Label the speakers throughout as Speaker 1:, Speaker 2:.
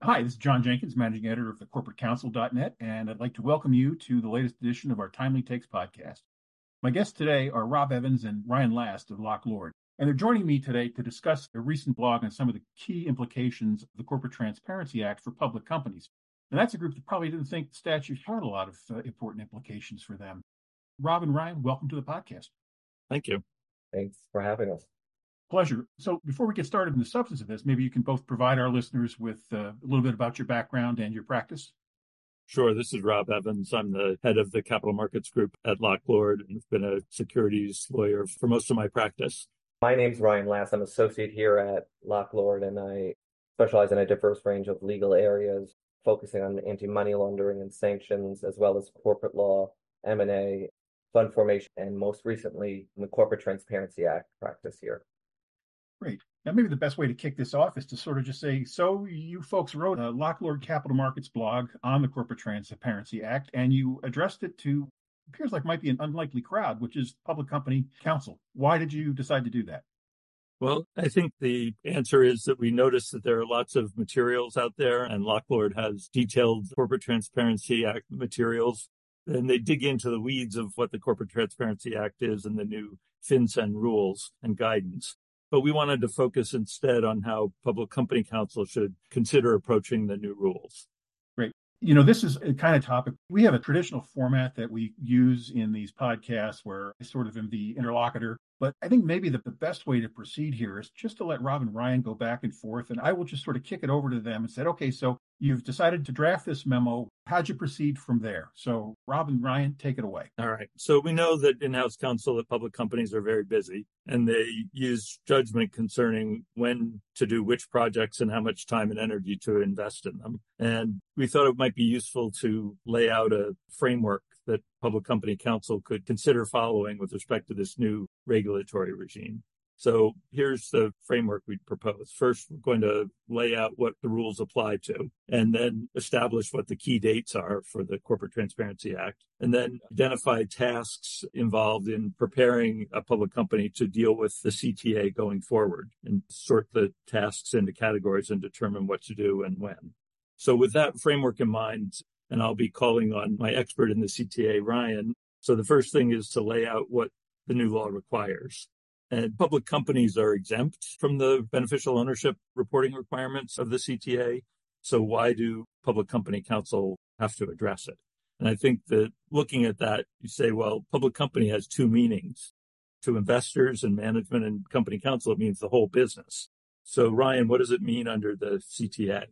Speaker 1: Hi, this is John Jenkins, managing editor of thecorporatecouncil.net, and I'd like to welcome you to the latest edition of our Timely Takes podcast. My guests today are Rob Evans and Ryan Last of Loch Lord, and they're joining me today to discuss a recent blog on some of the key implications of the Corporate Transparency Act for public companies. And that's a group that probably didn't think the statute had a lot of important implications for them. Rob and Ryan, welcome to the podcast.
Speaker 2: Thank you.
Speaker 3: Thanks for having us.
Speaker 1: Pleasure. So before we get started in the substance of this, maybe you can both provide our listeners with a little bit about your background and your practice.
Speaker 2: Sure. This is Rob Evans. I'm the head of the capital markets group at Loch Lord and have been a securities lawyer for most of my practice.
Speaker 3: My name's Ryan Last. I'm associate here at Loch Lord, and I specialize in a diverse range of legal areas, focusing on anti-money laundering and sanctions, as well as corporate law, M&A, fund formation, and most recently, the Corporate Transparency Act practice here.
Speaker 1: Great. Now, maybe the best way to kick this off is to sort of just say, so you folks wrote a Loch Lord Capital Markets blog on the Corporate Transparency Act, and you addressed it to appears like might be an unlikely crowd, which is public company counsel. Why did you decide to do that?
Speaker 2: Well, I think the answer is that we noticed that there are lots of materials out there, and Loch Lord has detailed Corporate Transparency Act materials, and they dig into the weeds of what the Corporate Transparency Act is and the new FinCEN rules and guidance. But we wanted to focus instead on how public company counsel should consider approaching the new rules.
Speaker 1: Great. You know, this is a kind of topic. We have a traditional format that we use in these podcasts where I sort of am the interlocutor. But I think maybe the best way to proceed here is just to let Rob and Ryan go back and forth, and I will just sort of kick it over to them and say, okay, so you've decided to draft this memo. How'd you proceed from there? So Rob and Ryan, take it away.
Speaker 2: All right. So we know that in-house counsel at public companies are very busy, and they use judgment concerning when to do which projects and how much time and energy to invest in them. And we thought it might be useful to lay out a framework that public company counsel could consider following with respect to this new regulatory regime. So here's the framework we'd propose. First, we're going to lay out what the rules apply to, and then establish what the key dates are for the Corporate Transparency Act, and then identify tasks involved in preparing a public company to deal with the CTA going forward, and sort the tasks into categories and determine what to do and when. So with that framework in mind, and I'll be calling on my expert in the CTA, Ryan. So the first thing is to lay out what the new law requires. And public companies are exempt from the beneficial ownership reporting requirements of the CTA. So why do public company counsel have to address it? And I think that looking at that, you say, well, public company has two meanings. To investors and management and company counsel, it means the whole business. So Ryan, what does it mean under the CTA?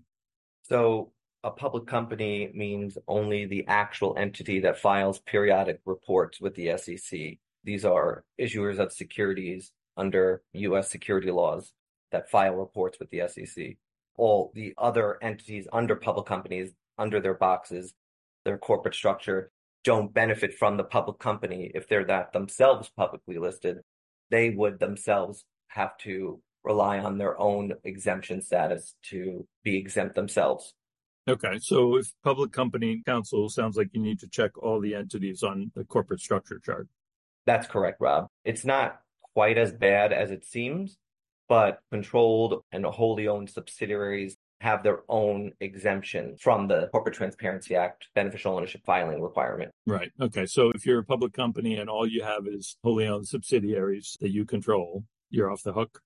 Speaker 3: So a public company means only the actual entity that files periodic reports with the SEC. These are issuers of securities under U.S. security laws that file reports with the SEC. All the other entities under public companies, under their boxes, their corporate structure, don't benefit from the public company if they're that themselves publicly listed. They would themselves have to rely on their own exemption status to be exempt themselves.
Speaker 2: Okay, so if public company counsel sounds like you need to check all the entities on the corporate structure chart.
Speaker 3: That's correct, Rob. It's not quite as bad as it seems, but controlled and wholly owned subsidiaries have their own exemption from the Corporate Transparency Act beneficial ownership filing requirement.
Speaker 2: Right. Okay, so if you're a public company and all you have is wholly owned subsidiaries that you control, you're off the hook?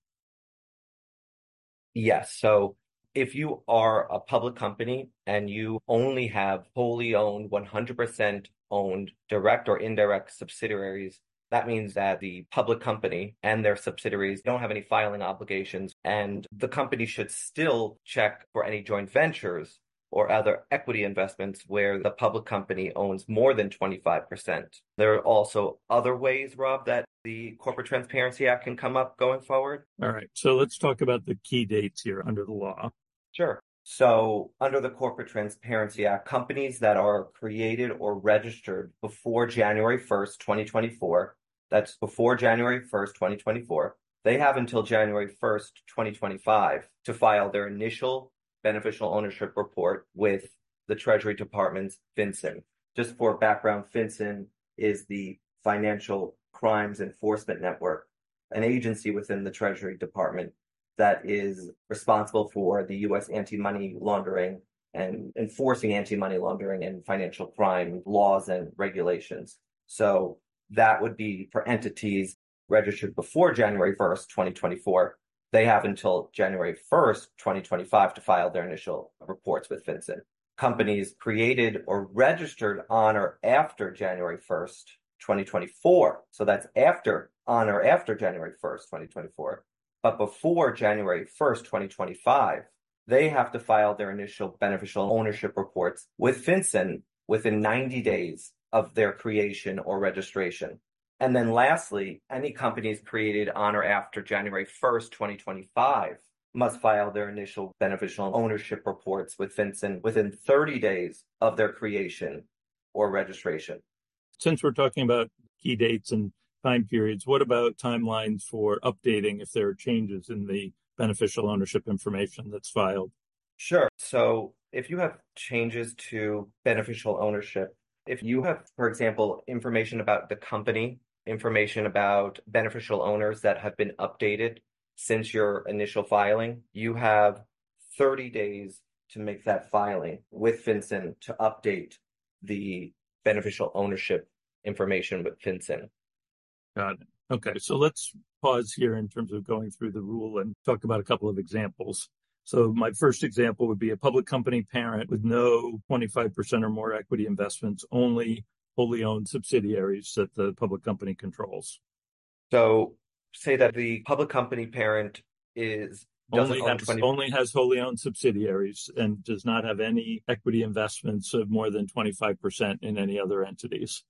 Speaker 3: Yes. So if you are a public company and you only have wholly owned, 100% owned direct or indirect subsidiaries, that means that the public company and their subsidiaries don't have any filing obligations, and the company should still check for any joint ventures or other equity investments where the public company owns more than 25%. There are also other ways, Rob, that the Corporate Transparency Act can come up going forward.
Speaker 2: All right. So let's talk about the key dates here under the law.
Speaker 3: Sure. So under the Corporate Transparency Act, companies that are created or registered before January 1st, 2024, that's before January 1st, 2024, they have until January 1st, 2025 to file their initial beneficial ownership report with the Treasury Department's FinCEN. Just for background, FinCEN is the Financial Crimes Enforcement Network, an agency within the Treasury Department that is responsible for the U.S. anti-money laundering and enforcing anti-money laundering and financial crime laws and regulations. So that would be for entities registered before January 1st, 2024. They have until January 1st, 2025 to file their initial reports with FinCEN. Companies created or registered on or after January 1st, 2024. So that's on or after January 1st, 2024. But before January 1st, 2025, they have to file their initial beneficial ownership reports with FinCEN within 90 days of their creation or registration. And then lastly, any companies created on or after January 1st, 2025 must file their initial beneficial ownership reports with FinCEN within 30 days of their creation or registration.
Speaker 2: Since we're talking about key dates and time periods, what about timelines for updating if there are changes in the beneficial ownership information that's filed?
Speaker 3: Sure. So if you have changes to beneficial ownership, if you have, for example, information about the company, information about beneficial owners that have been updated since your initial filing, you have 30 days to make that filing with FinCEN to update the beneficial ownership information with FinCEN.
Speaker 2: Got it. Okay, so let's pause here in terms of going through the rule and talk about a couple of examples. So my first example would be a public company parent with no 25% or more equity investments, only wholly owned subsidiaries that the public company controls.
Speaker 3: So say that the public company parent only
Speaker 2: has wholly owned subsidiaries and does not have any equity investments of more than 25% in any other entities.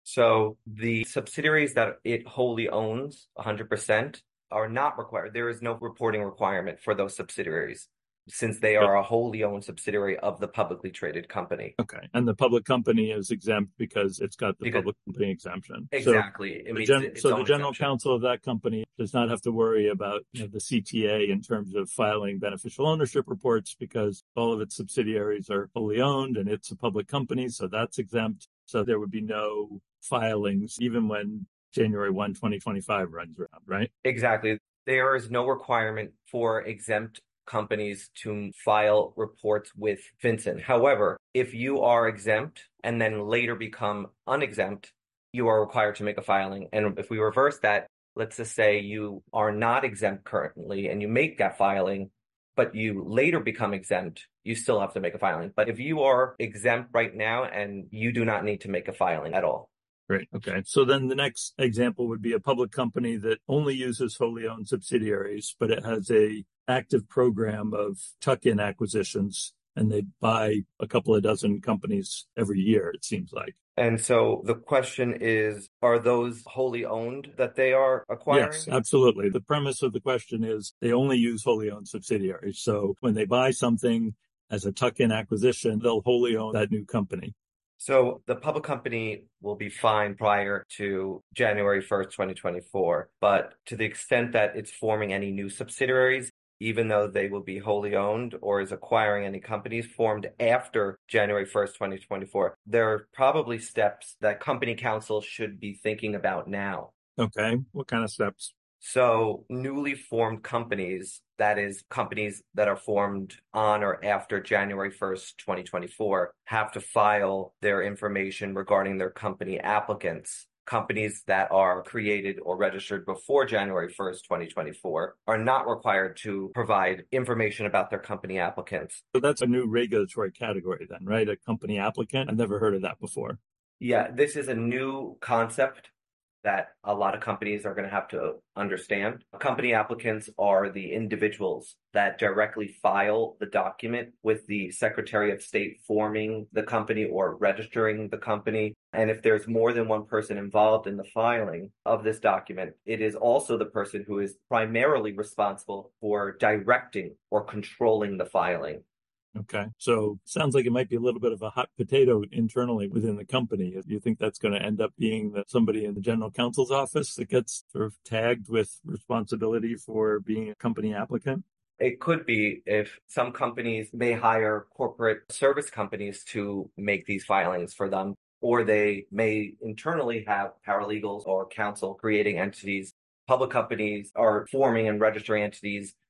Speaker 3: So the subsidiaries that it wholly owns 100% are not required. There is no reporting requirement for those subsidiaries since they are a wholly owned subsidiary of the publicly traded company.
Speaker 2: Okay. And the public company is exempt because it's got the public company exemption.
Speaker 3: Exactly.
Speaker 2: So the general counsel of that company does not have to worry about the CTA in terms of filing beneficial ownership reports because all of its subsidiaries are wholly owned and it's a public company, so that's exempt. So there would be no filings even when January 1, 2025 runs around, right?
Speaker 3: Exactly. There is no requirement for exempt companies to file reports with FinCEN. However, if you are exempt and then later become unexempt, you are required to make a filing. And if we reverse that, let's just say you are not exempt currently and you make that filing, but you later become exempt, you still have to make a filing. But if you are exempt right now and you do not need to make a filing at all.
Speaker 2: Great. Okay. So then the next example would be a public company that only uses wholly owned subsidiaries, but it has a active program of tuck-in acquisitions, and they buy a couple of dozen companies every year, it seems like.
Speaker 3: And so the question is, are those wholly owned that they are acquiring?
Speaker 2: Yes, absolutely. The premise of the question is they only use wholly owned subsidiaries. So when they buy something as a tuck-in acquisition, they'll wholly own that new company.
Speaker 3: So the public company will be fine prior to January 1st, 2024. But to the extent that it's forming any new subsidiaries, even though they will be wholly owned or is acquiring any companies formed after January 1st, 2024, there are probably steps that company counsel should be thinking about now.
Speaker 2: Okay. What kind of steps?
Speaker 3: So newly formed companies, that is companies that are formed on or after January 1st, 2024, have to file their information regarding their company applicants. Companies that are created or registered before January 1st, 2024 are not required to provide information about their company applicants.
Speaker 2: So that's a new regulatory category then, right? A company applicant? I've never heard of that before.
Speaker 3: Yeah, this is a new concept that a lot of companies are going to have to understand. Company applicants are the individuals that directly file the document with the Secretary of State forming the company or registering the company. And if there's more than one person involved in the filing of this document, it is also the person who is primarily responsible for directing or controlling the filing.
Speaker 2: Okay. So sounds like it might be a little bit of a hot potato internally within the company. Do you think that's going to end up being somebody in the general counsel's office that gets sort of tagged with responsibility for being a company applicant?
Speaker 3: It could be. If some companies may hire corporate service companies to make these filings for them, or they may internally have paralegals or counsel creating entities. Public companies are forming and registering entities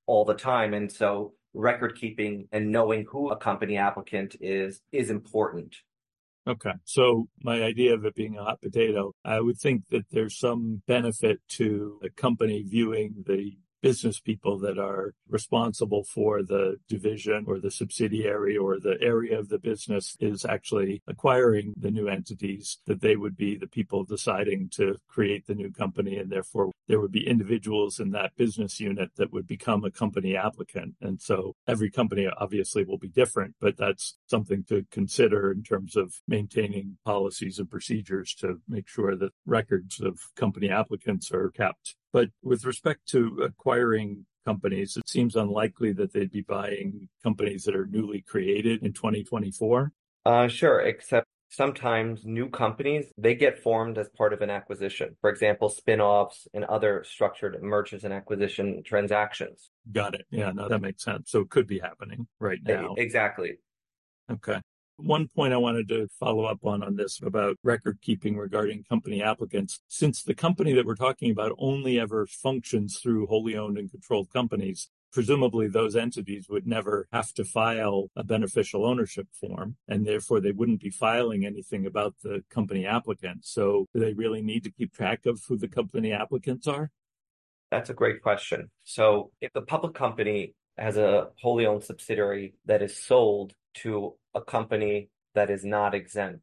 Speaker 3: all the time. And so record keeping and knowing who a company applicant is important.
Speaker 2: Okay. So my idea of it being a hot potato, I would think that there's some benefit to the company viewing the business people that are responsible for the division or the subsidiary or the area of the business is actually acquiring the new entities, that they would be the people deciding to create the new company. And therefore, there would be individuals in that business unit that would become a company applicant. And so every company obviously will be different, but that's something to consider in terms of maintaining policies and procedures to make sure that records of company applicants are kept. But with respect to acquiring companies, it seems unlikely that they'd be buying companies that are newly created in 2024.
Speaker 3: Sure, except sometimes new companies, they get formed as part of an acquisition. For example, spin-offs and other structured mergers and acquisition transactions.
Speaker 2: Got it. Yeah, no, that makes sense. So it could be happening right now.
Speaker 3: Exactly.
Speaker 2: Okay. One point I wanted to follow up on this about record keeping regarding company applicants. Since the company that we're talking about only ever functions through wholly owned and controlled companies, presumably those entities would never have to file a beneficial ownership form, and therefore they wouldn't be filing anything about the company applicant. So do they really need to keep track of who the company applicants are?
Speaker 3: That's a great question. So if the public company has a wholly owned subsidiary that is sold to a company that is not exempt,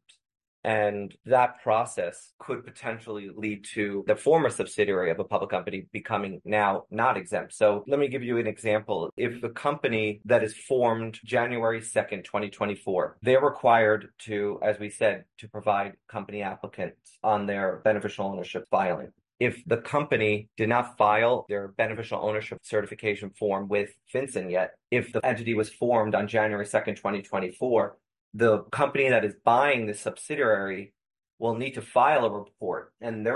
Speaker 3: and that process could potentially lead to the former subsidiary of a public company becoming now not exempt. So let me give you an example. If the company that is formed January 2nd, 2024, they're required to, as we said, to provide company applicants on their beneficial ownership filing. If the company did not file their beneficial ownership certification form with FinCEN yet, if the entity was formed on January 2nd, 2024, the company that is buying the subsidiary will need to file a report, and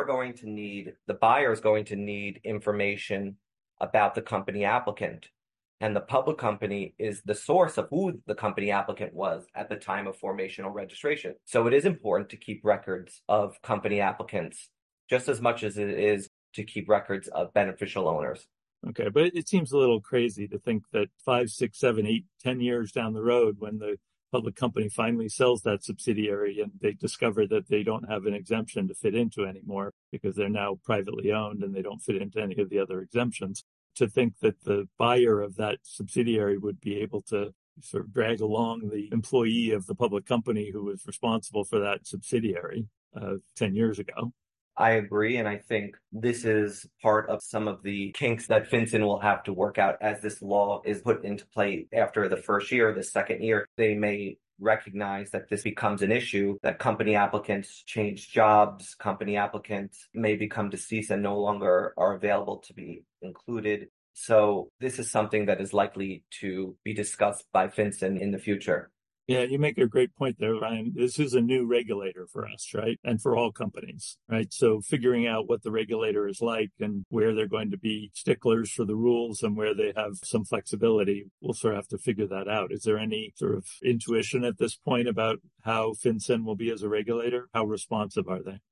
Speaker 3: the buyer is going to need information about the company applicant. And the public company is the source of who the company applicant was at the time of formation or registration. So it is important to keep records of company applicants just as much as it is to keep records of beneficial owners.
Speaker 2: Okay, but it seems a little crazy to think that 5, 6, 7, 8, 10 years down the road, when the public company finally sells that subsidiary and they discover that they don't have an exemption to fit into anymore because they're now privately owned and they don't fit into any of the other exemptions, to think that the buyer of that subsidiary would be able to sort of drag along the employee of the public company who was responsible for that subsidiary 10 years ago.
Speaker 3: I agree, and I think this is part of some of the kinks that FinCEN will have to work out as this law is put into play after the first year, the second year. They may recognize that this becomes an issue, that company applicants change jobs, company applicants may become deceased and no longer are available to be included. So this is something that is likely to be discussed by FinCEN in the future.
Speaker 2: Yeah, you make a great point there, Ryan. This is a new regulator for us, right? And for all companies, right? So figuring out what the regulator is like and where they're going to be sticklers for the rules and where they have some flexibility, we'll sort of have to figure that out. Is there any sort of intuition at this point about how FinCEN will be as a regulator? How responsive are they?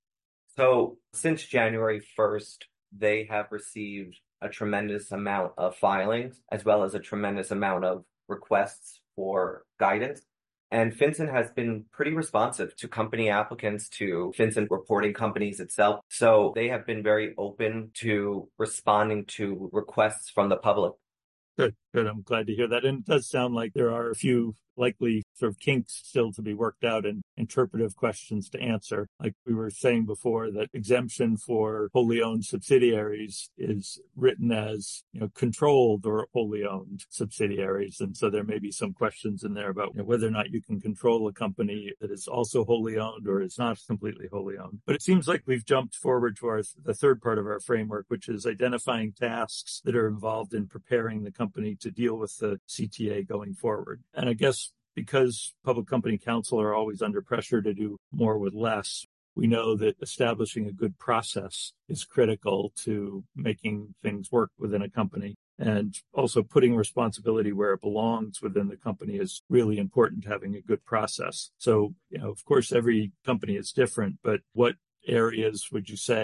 Speaker 3: So since January 1st, they have received a tremendous amount of filings as well as a tremendous amount of requests for guidance. And FinCEN has been pretty responsive to company applicants, to FinCEN reporting companies itself. So they have been very open to responding to requests from the public.
Speaker 2: Good. I'm glad to hear that. And it does sound like there are a few likely sort of kinks still to be worked out and interpretive questions to answer. Like we were saying before, that exemption for wholly owned subsidiaries is written as, controlled or wholly owned subsidiaries. And so there may be some questions in there about whether or not you can control a company that is also wholly owned or is not completely wholly owned. But it seems like we've jumped forward to the third part of our framework, which is identifying tasks that are involved in preparing the company to deal with the CTA going forward. And I guess because public company counsel are always under pressure to do more with less, we know that establishing a good process is critical to making things work within a company. And also putting responsibility where it belongs within the company is really important to having a good process. So, of course, every company is different, but what areas would you say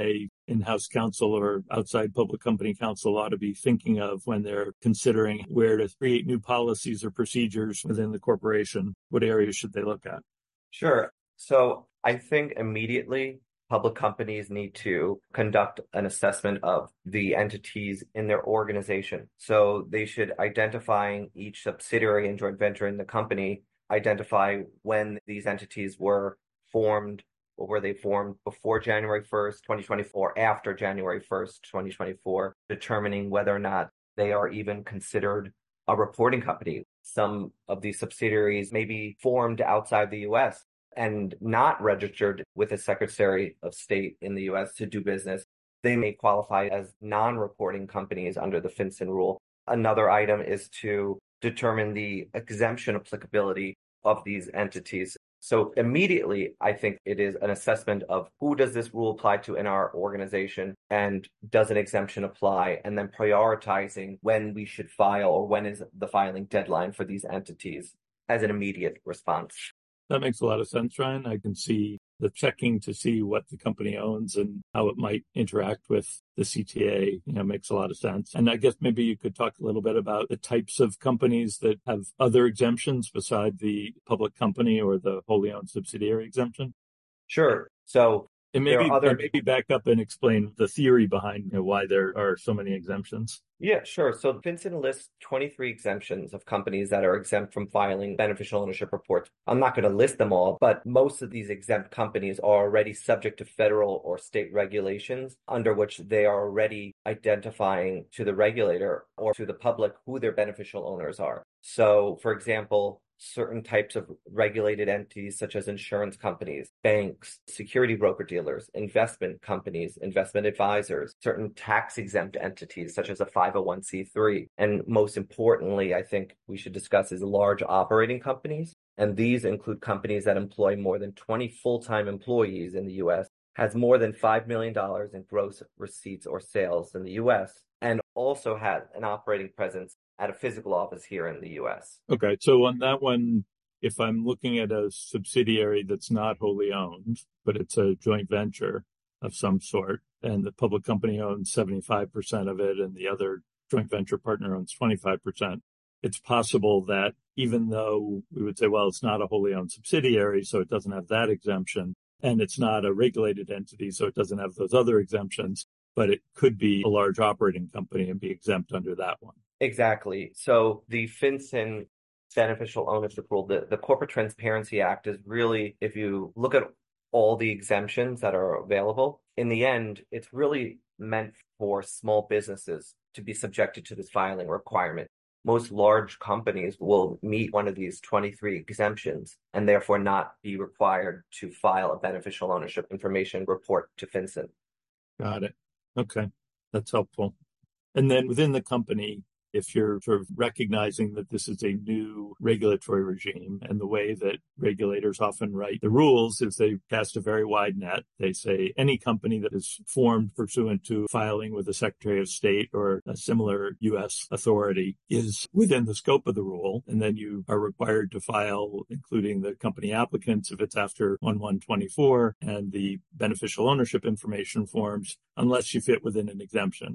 Speaker 2: in-house counsel or outside public company counsel ought to be thinking of when they're considering where to create new policies or procedures within the corporation? What areas should they look at?
Speaker 3: Sure. So I think immediately public companies need to conduct an assessment of the entities in their organization. So they should identify each subsidiary and joint venture in the company, identify when these entities were formed, or were they formed before January 1st, 2024, after January 1st, 2024, determining whether or not they are even considered a reporting company. Some of these subsidiaries may be formed outside the U.S. and not registered with the Secretary of State in the U.S. to do business. They may qualify as non-reporting companies under the FinCEN rule. Another item is to determine the exemption applicability of these entities. So immediately, I think it is an assessment of who does this rule apply to in our organization and does an exemption apply, and then prioritizing when we should file or when is the filing deadline for these entities as an immediate response.
Speaker 2: That makes a lot of sense, Ryan. I can see the checking to see what the company owns and how it might interact with the CTA, makes a lot of sense. And I guess maybe you could talk a little bit about the types of companies that have other exemptions beside the public company or the wholly owned subsidiary exemption.
Speaker 3: Sure. So
Speaker 2: and maybe back up and explain the theory behind why there are so many exemptions.
Speaker 3: Yeah, sure. So FinCEN lists 23 exemptions of companies that are exempt from filing beneficial ownership reports. I'm not going to list them all, but most of these exempt companies are already subject to federal or state regulations under which they are already identifying to the regulator or to the public who their beneficial owners are. So, for example, certain types of regulated entities such as insurance companies, banks, security broker-dealers, investment companies, investment advisors, certain tax-exempt entities such as a 501c3. And most importantly, I think we should discuss is large operating companies. And these include companies that employ more than 20 full-time employees in the U.S., has more than $5 million in gross receipts or sales in the U.S., and also has an operating presence at a physical office here in the U.S.
Speaker 2: Okay, so on that one, if I'm looking at a subsidiary that's not wholly owned, but it's a joint venture of some sort, and the public company owns 75% of it, and the other joint venture partner owns 25%, it's possible that even though we would say, well, it's not a wholly owned subsidiary, so it doesn't have that exemption, and it's not a regulated entity, so it doesn't have those other exemptions, but it could be a large operating company and be exempt under that one.
Speaker 3: Exactly. So the FinCEN beneficial ownership rule, the Corporate Transparency Act is really, if you look at all the exemptions that are available, in the end, it's really meant for small businesses to be subjected to this filing requirement. Most large companies will meet one of these 23 exemptions and therefore not be required to file a beneficial ownership information report to FinCEN.
Speaker 2: Got it. Okay, that's helpful. And then within the company, if you're sort of recognizing that this is a new regulatory regime, and the way that regulators often write the rules is they cast a very wide net. They say any company that is formed pursuant to filing with the Secretary of State or a similar U.S. authority is within the scope of the rule. And then you are required to file, including the company applicants if it's after 1/1/24, and the beneficial ownership information forms, unless you fit within an exemption.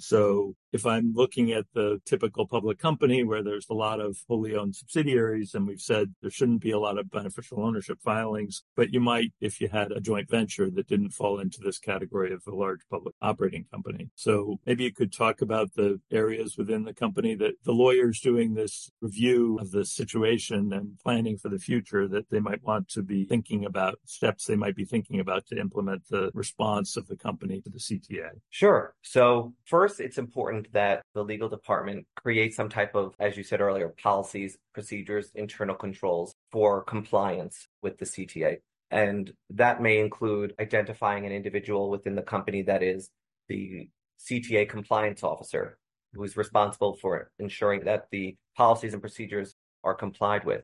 Speaker 2: So if I'm looking at the typical public company where there's a lot of wholly owned subsidiaries, and we've said there shouldn't be a lot of beneficial ownership filings, but you might if you had a joint venture that didn't fall into this category of a large public operating company. So maybe you could talk about the areas within the company that the lawyers doing this review of the situation and planning for the future that they might want to be thinking about, steps they might be thinking about to implement the response of the company to the CTA.
Speaker 3: Sure. So first, it's important that the legal department create some type of, as you said earlier, policies, procedures, internal controls for compliance with the CTA. And that may include identifying an individual within the company that is the CTA compliance officer, who is responsible for ensuring that the policies and procedures are complied with.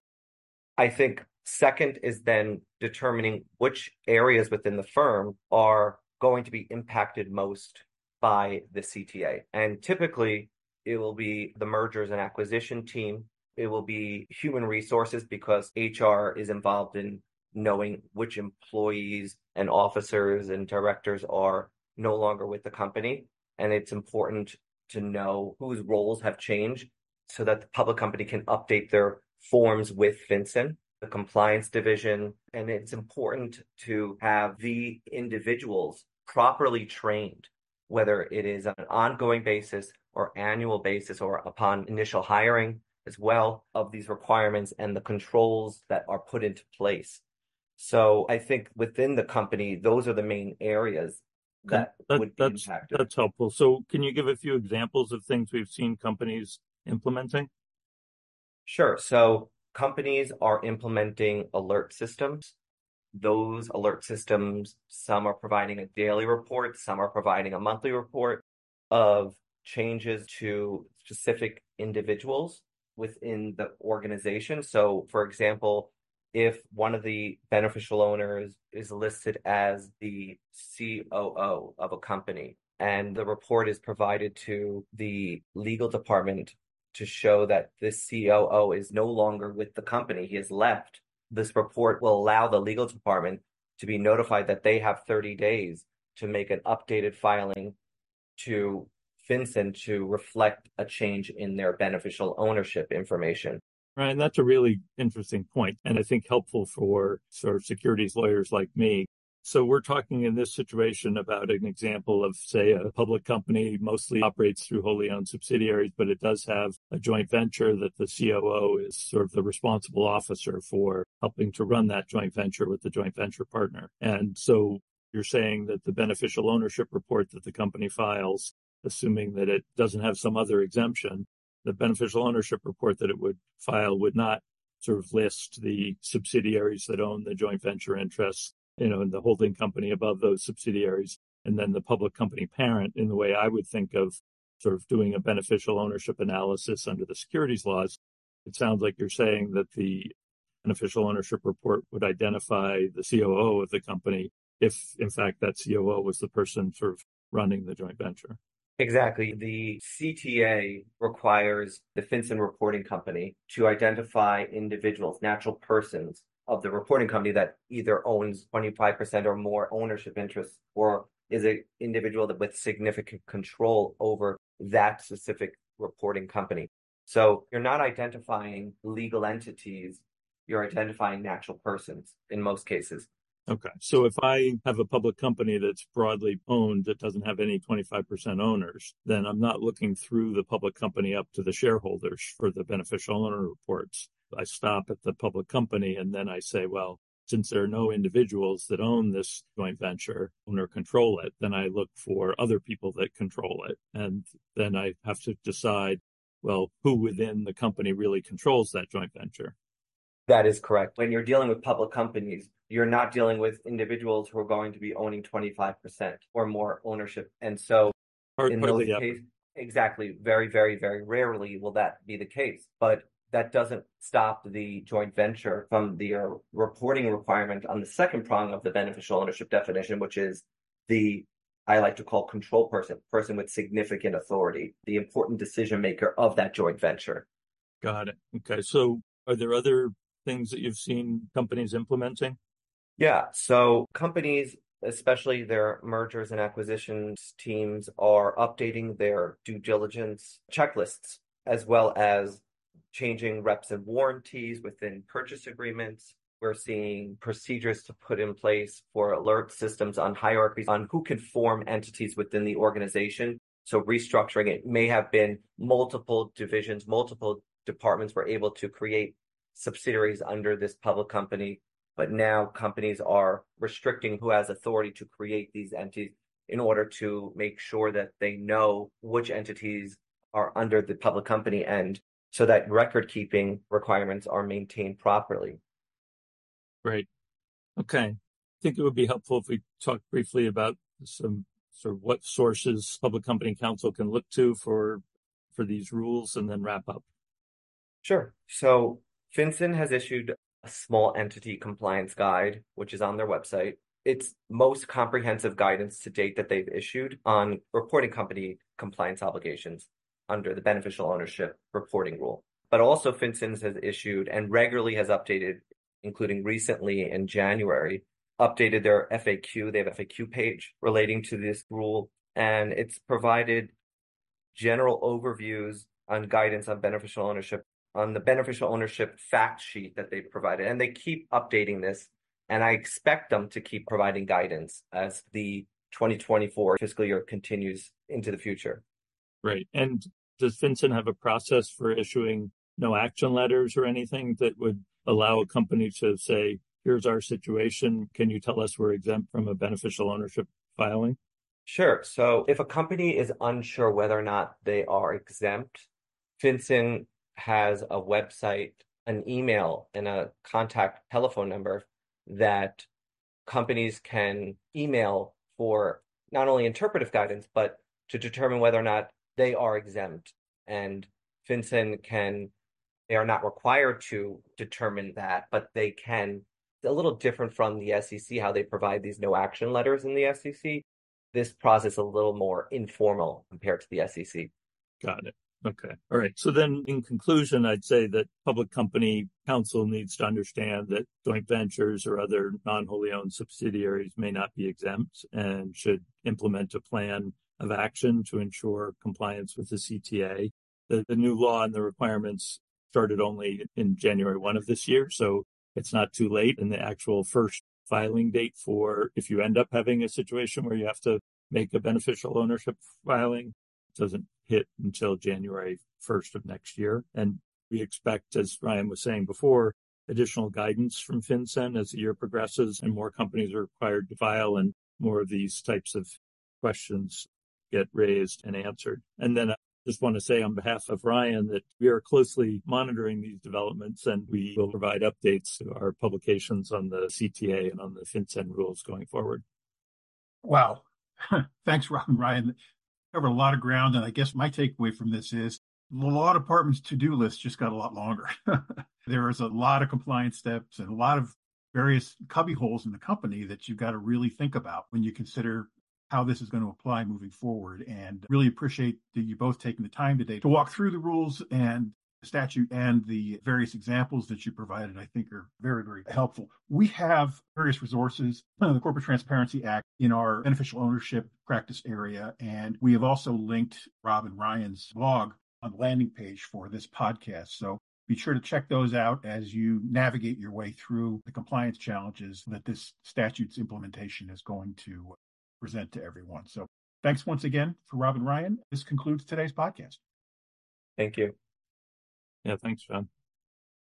Speaker 3: I think second is then determining which areas within the firm are going to be impacted most by the CTA. And typically, it will be the mergers and acquisition team. It will be human resources because HR is involved in knowing which employees and officers and directors are no longer with the company. And it's important to know whose roles have changed so that the public company can update their forms with FinCEN, the compliance division. And it's important to have the individuals properly trained, whether it is on an ongoing basis or annual basis or upon initial hiring as well, of these requirements and the controls that are put into place. So I think within the company, those are the main areas that would be impacted.
Speaker 2: That's helpful. So can you give a few examples of things we've seen companies implementing?
Speaker 3: Sure. So companies are implementing alert systems. Those alert systems, some are providing a daily report, some are providing a monthly report of changes to specific individuals within the organization. So, for example, if one of the beneficial owners is listed as the COO of a company, and the report is provided to the legal department to show that this COO is no longer with the company, he has left, this report will allow the legal department to be notified that they have 30 days to make an updated filing to FinCEN to reflect a change in their beneficial ownership information.
Speaker 2: Right, and that's a really interesting point, and I think helpful for sort of securities lawyers like me. So we're talking in this situation about an example of, say, a public company mostly operates through wholly owned subsidiaries, but it does have a joint venture that the COO is sort of the responsible officer for helping to run that joint venture with the joint venture partner. And so you're saying that the beneficial ownership report that the company files, assuming that it doesn't have some other exemption, the beneficial ownership report that it would file would not sort of list the subsidiaries that own the joint venture interests, and the holding company above those subsidiaries, and then the public company parent, in the way I would think of sort of doing a beneficial ownership analysis under the securities laws. It sounds like you're saying that the beneficial ownership report would identify the COO of the company if, in fact, that COO was the person sort of running the joint venture.
Speaker 3: Exactly. The CTA requires the FinCEN reporting company to identify individuals, natural persons of the reporting company that either owns 25% or more ownership interests or is an individual that with significant control over that specific reporting company. So you're not identifying legal entities, you're identifying natural persons in most cases.
Speaker 2: Okay. So if I have a public company that's broadly owned that doesn't have any 25% owners, then I'm not looking through the public company up to the shareholders for the beneficial owner reports. I stop at the public company and then I say, well, since there are no individuals that own this joint venture, own or control it, then I look for other people that control it. And then I have to decide, well, who within the company really controls that joint venture.
Speaker 3: That is correct. When you're dealing with public companies, you're not dealing with individuals who are going to be owning 25% or more ownership. And so in those cases, exactly, very, very, very rarely will that be the case. But that doesn't stop the joint venture from the reporting requirement on the second prong of the beneficial ownership definition, which is the, I like to call control person with significant authority, the important decision maker of that joint venture.
Speaker 2: Got it. Okay. So are there other things that you've seen companies implementing?
Speaker 3: Yeah. So companies, especially their mergers and acquisitions teams, are updating their due diligence checklists, as well as changing reps and warranties within purchase agreements. We're seeing procedures to put in place for alert systems on hierarchies on who can form entities within the organization. So restructuring, it may have been multiple divisions, multiple departments were able to create subsidiaries under this public company, but now companies are restricting who has authority to create these entities in order to make sure that they know which entities are under the public company, and so that record keeping requirements are maintained properly.
Speaker 2: Great. Okay. I think it would be helpful if we talk briefly about some sort of what sources Public Company Counsel can look to for these rules, and then wrap up.
Speaker 3: Sure. So FinCEN has issued a small entity compliance guide, which is on their website. It's most comprehensive guidance to date that they've issued on reporting company compliance obligations under the beneficial ownership reporting rule. But also FinCEN has issued and regularly has updated, including recently in January, updated their FAQ. They have an FAQ page relating to this rule, and it's provided general overviews on guidance on beneficial ownership, on the beneficial ownership fact sheet that they provided. And they keep updating this, and I expect them to keep providing guidance as the 2024 fiscal year continues into the future.
Speaker 2: Right. And does FinCEN have a process for issuing no action letters or anything that would allow a company to say, here's our situation, can you tell us we're exempt from a beneficial ownership filing?
Speaker 3: Sure. So if a company is unsure whether or not they are exempt, FinCEN has a website, an email, and a contact telephone number that companies can email for not only interpretive guidance, but to determine whether or not they are exempt. And FinCEN they are not required to determine that, but they can. It's a little different from the SEC, how they provide these no action letters in the SEC. This process is a little more informal compared to the SEC.
Speaker 2: Got it. Okay. All right. So then in conclusion, I'd say that public company counsel needs to understand that joint ventures or other non-wholly owned subsidiaries may not be exempt and should implement a plan of action to ensure compliance with the CTA. The new law and the requirements started only in January 1 of this year, so it's not too late. And the actual first filing date for if you end up having a situation where you have to make a beneficial ownership filing doesn't hit until January 1st of next year. And we expect, as Ryan was saying before, additional guidance from FinCEN as the year progresses and more companies are required to file and more of these types of questions get raised and answered. And then I just want to say on behalf of Ryan that we are closely monitoring these developments and we will provide updates to our publications on the CTA and on the FinCEN rules going forward.
Speaker 1: Wow. Thanks, Rob and Ryan. Covered a lot of ground, and I guess my takeaway from this is the law department's to-do list just got a lot longer. There is a lot of compliance steps and a lot of various cubby holes in the company that you've got to really think about when you consider how this is going to apply moving forward. And really appreciate that you both taking the time today to walk through the rules and the statute and the various examples that you provided. I think are very, very helpful. We have various resources, the Corporate Transparency Act, in our beneficial ownership practice area. And we have also linked Rob and Ryan's blog on the landing page for this podcast. So be sure to check those out as you navigate your way through the compliance challenges that this statute's implementation is going to present to everyone. So thanks once again for Rob and Ryan. This concludes today's podcast.
Speaker 3: Thank you.
Speaker 2: Yeah, thanks, John.